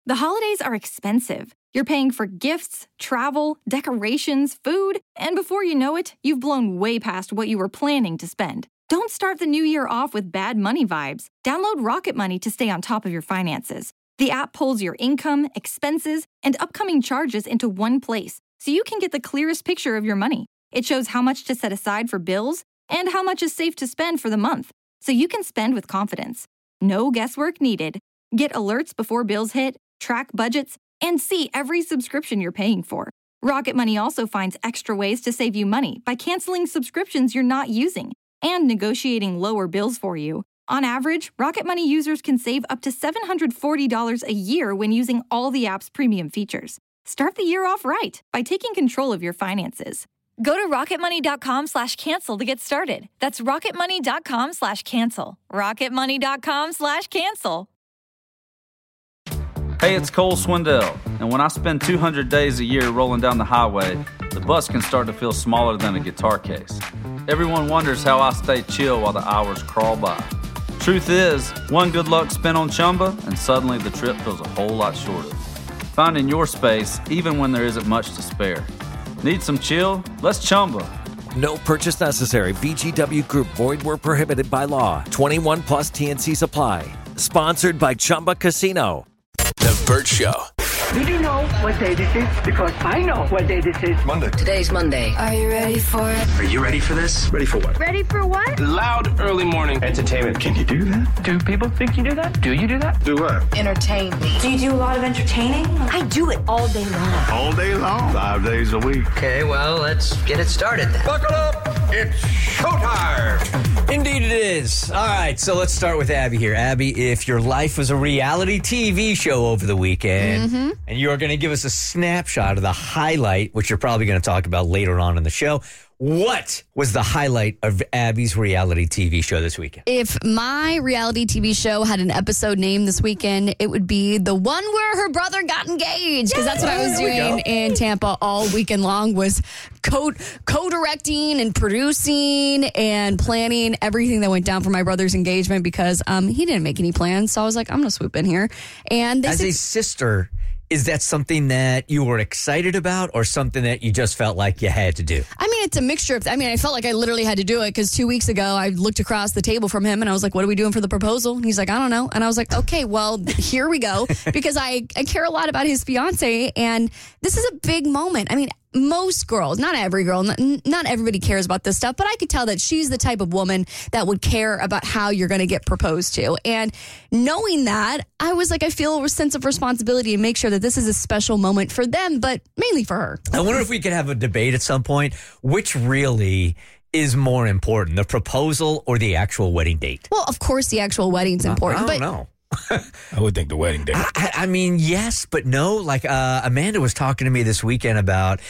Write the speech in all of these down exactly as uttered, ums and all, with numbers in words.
The holidays are expensive. You're paying for gifts, travel, decorations, food, and before you know it, you've blown way past what you were planning to spend. Don't start the new year off with bad money vibes. Download Rocket Money to stay on top of your finances. The app pulls your income, expenses, and upcoming charges into one place, so you can get the clearest picture of your money. It shows how much to set aside for bills and how much is safe to spend for the month, so you can spend with confidence. No guesswork needed. Get alerts before bills hit, track budgets, and see every subscription you're paying for. Rocket Money also finds extra ways to save you money by canceling subscriptions you're not using and negotiating lower bills for you. On average, Rocket Money users can save up to seven hundred forty dollars a year when using all the app's premium features. Start the year off right by taking control of your finances. Go to rocketmoney.com slash cancel to get started. That's rocketmoney.com slash cancel. rocketmoney.com slash cancel. Hey, it's Cole Swindell, and when I spend two hundred days a year rolling down the highway, the bus can start to feel smaller than a guitar case. Everyone wonders how I stay chill while the hours crawl by. Truth is, one good luck spin on Chumba, and suddenly the trip feels a whole lot shorter. Finding your space, even when there isn't much to spare. Need some chill? Let's Chumba. No purchase necessary. V G W Group. Void where prohibited by law. twenty-one plus T N C supply. Sponsored by Chumba Casino. The Burt Show. Did you know what day this is? Because I know what day this is. Monday. Today's Monday. Are you ready for it? Are you ready for this? Ready for what? Ready for what? Loud early morning entertainment. Can you do that? Do people think you do that? Do you do that? Do what? Entertain me. Do you do a lot of entertaining? I do it all day long. All day long? Five days a week. Okay, well, let's get it started then. Buckle up. It's showtime. Indeed it is. All right, so let's start with Abby here. Abby, if your life was a reality T V show over the weekend, mm-hmm. and you're going to give us a snapshot of the highlight, which you're probably going to talk about later on in the show, what was the highlight of Abby's reality T V show this weekend? If my reality T V show had an episode name this weekend, it would be the one where her brother got engaged. Because that's what I was doing in Tampa all weekend long, was co- co-directing and producing and planning everything that went down for my brother's engagement, because um, he didn't make any plans. So I was like, I'm going to swoop in here. And they As said, a sister, is that something that you were excited about, or something that you just felt like you had to do? I mean, it's a mixture of, I mean, I felt like I literally had to do it, because two weeks ago I looked across the table from him and I was like, what are we doing for the proposal? And he's like, I don't know. And I was like, okay, well, here we go. Because I, I care a lot about his fiance, and this is a big moment. I mean, most girls, not every girl, not, not everybody cares about this stuff, but I could tell that she's the type of woman that would care about how you're going to get proposed to. And knowing that, I was like, I feel a sense of responsibility to make sure that this is a special moment for them, but mainly for her. I wonder if we could have a debate at some point. Which really is more important, the proposal or the actual wedding date? Well, of course, the actual wedding's important. I don't but know. I would think the wedding date. I, I mean, yes, but no. Like uh, Amanda was talking to me this weekend about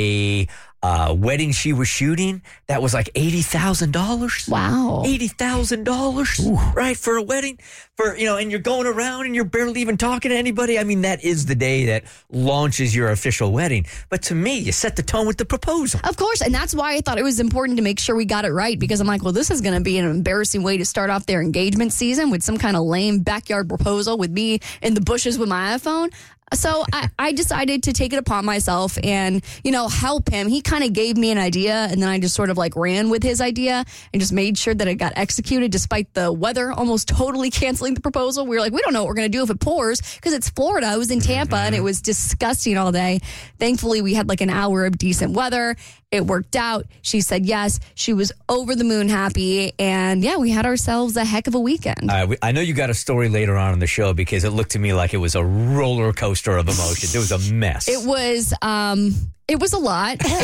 a uh, wedding she was shooting that was like eighty thousand dollars. Wow. eighty thousand dollars, right, for a wedding. For, you know, and you're going around and you're barely even talking to anybody. I mean, that is the day that launches your official wedding. But to me, you set the tone with the proposal. Of course, and that's why I thought it was important to make sure we got it right, because I'm like, well, this is going to be an embarrassing way to start off their engagement season, with some kind of lame backyard proposal with me in the bushes with my iPhone. So I, I decided to take it upon myself and, you know, help him. He kind of gave me an idea, and then I just sort of like ran with his idea and just made sure that it got executed despite the weather almost totally canceling the proposal. We were like, we don't know what we're going to do if it pours, because it's Florida. I was in Tampa and it was disgusting all day. Thankfully, we had like an hour of decent weather. It worked out. She said yes. She was over the moon happy. And yeah, we had ourselves a heck of a weekend. Uh, we, I know you got a story later on in the show, because it looked to me like it was a roller coaster of emotions. It was a mess. It was, um, it was a lot. It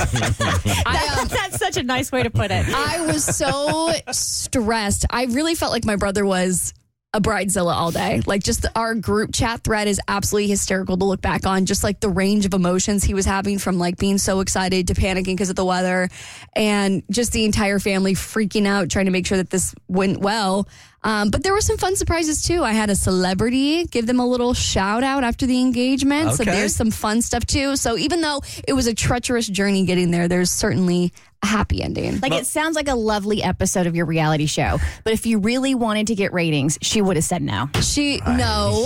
was. I, um, That's such a nice way to put it. I was so stressed. I really felt like my brother was a bridezilla all day. Like, just the, our group chat thread is absolutely hysterical to look back on. Just like the range of emotions he was having, from like being so excited to panicking because of the weather, and just the entire family freaking out trying to make sure that this went well. Um, but there were some fun surprises too. I had a celebrity give them a little shout out after the engagement. So Okay. there's some fun stuff too. So even though it was a treacherous journey getting there, there's certainly a happy ending. Like, it sounds like a lovely episode of your reality show. But if you really wanted to get ratings, she would have said no. She, no.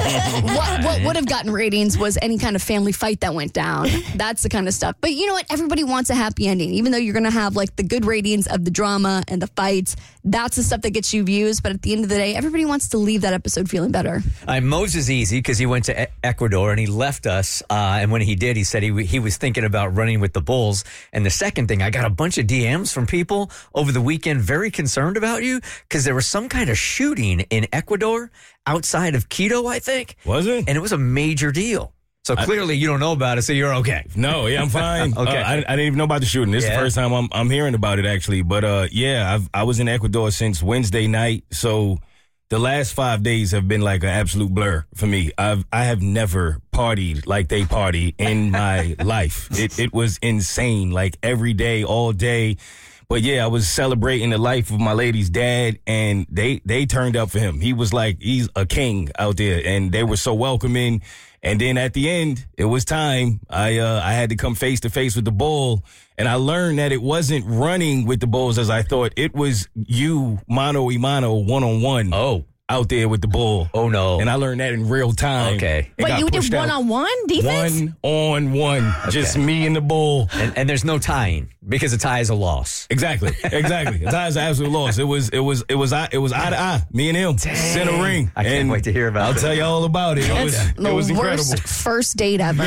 what, what would have gotten ratings was any kind of family fight that went down. That's the kind of stuff. But you know what? Everybody wants a happy ending. Even though you're going to have like the good ratings of the drama and the fights, that's the stuff that gets you views. But at the end of the day, everybody wants to leave that episode feeling better. Uh, Moses easy because he went to e- Ecuador and he left us. Uh, and when he did, he said he w- he was thinking about running with the Bulls. And the second thing, I got a bunch of D Ms from people over the weekend very concerned about you because there was some kind of shooting in Ecuador outside of Quito, I think. Was it? And it was a major deal. So clearly you don't know about it, so you're okay. No, yeah, I'm fine. Okay. Uh, I, I didn't even know about the shooting. This Yeah. is the first time I'm I'm hearing about it actually. But uh, yeah, I've, I was in Ecuador since Wednesday night, so the last five days have been like an absolute blur for me. I've I have never partied like they party in my life. It it was insane, like every day, all day. But yeah, I was celebrating the life of my lady's dad, and they they turned up for him. He was like, he's a king out there, and they were so welcoming. And then at the end, it was time. I uh, I had to come face to face with the bull, and I learned that it wasn't running with the bulls as I thought. It was you, mano y mano, one on one. Oh. Out there with the bull. Oh, no. And I learned that in real time. Okay. It But got you did pushed out. one-on-one defense? One on one. Just me and the bull. And, and there's no tying because a tie is a loss. Exactly. Exactly. That was an absolute loss. It was it was it was eye it was eye to eye. Me and him. Center ring. I can't And wait to hear about I'll it. tell you all about it. It was it The was incredible. worst first date ever.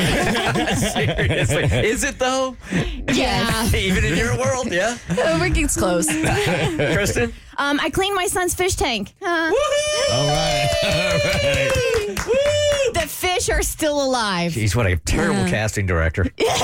Seriously. Is it though? Yeah. Even in your world, yeah? It gets close. Kristen? Um, I cleaned my son's fish tank. Uh, All right. All right. the fish are still alive. Jeez, what a terrible Yeah. casting director.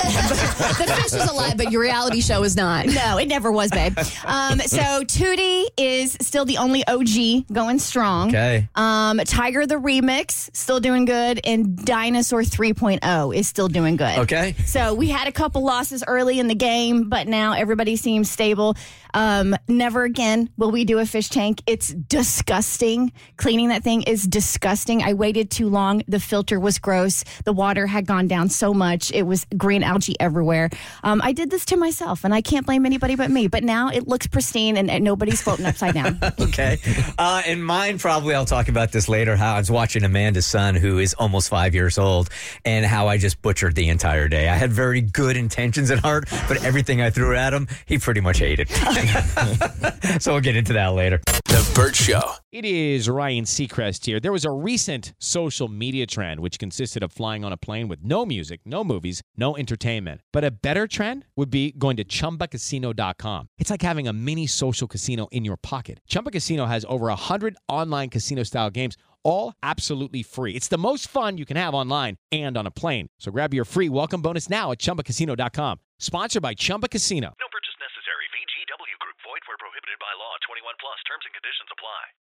The fish was alive, but your reality show is not. No, it never was, babe. Um, so Tootie is still the only O G going strong. Okay. Um, Tiger the Remix still doing good, and Dinosaur three point oh is still doing good. Okay. So we had a couple losses early in the game, but now everybody seems stable. Um, never again will we do a fish tank. It's disgusting. Cleaning that thing is disgusting. I waited too long. The filter was gross. The water had gone down so much. It was green algae everywhere. Um, I did this to myself, and I can't blame anybody but me. But now it looks pristine, and, and nobody's floating upside down. Okay. Uh, and mine, probably, I'll talk about this later, how I was watching Amanda's son, who is almost five years old, and how I just butchered the entire day. I had very good intentions at heart, but everything I threw at him, he pretty much hated. So we'll get into that later. The Burt Show. It is Ryan Seacrest here. There was a recent social media trend which consisted of flying on a plane with no music, no movies, no entertainment. But a better trend would be going to Chumba Casino dot com. It's like having a mini social casino in your pocket. Chumba Casino has over one hundred online casino-style games, all absolutely free. It's the most fun you can have online and on a plane. So grab your free welcome bonus now at Chumba Casino dot com. Sponsored by Chumba Casino. No purchase necessary. V G W Group. Void where prohibited by law. twenty-one plus. Terms and conditions apply.